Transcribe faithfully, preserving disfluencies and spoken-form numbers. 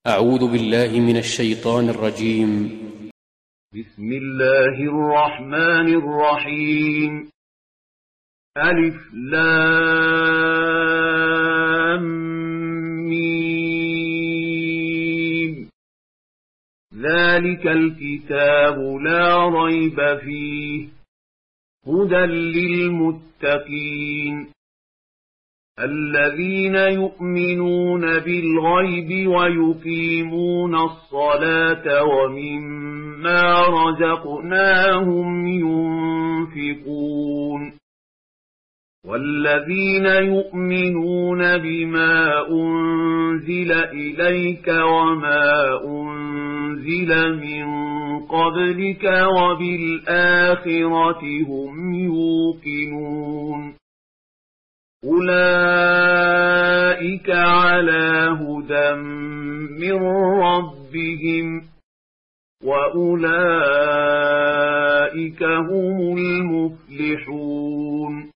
أعوذ بالله من الشيطان الرجيم. بسم الله الرحمن الرحيم. ألف لام ميم. ذلك الكتاب لا ريب فيه هدى للمتقين الذين يؤمنون بالغيب ويقيمون الصلاة ومما رزقناهم ينفقون والذين يؤمنون بما أنزل إليك وما أنزل من قبلك وبالآخرة هم يوقنون أولئك على هدى من ربهم وأولئك هم المفلحون.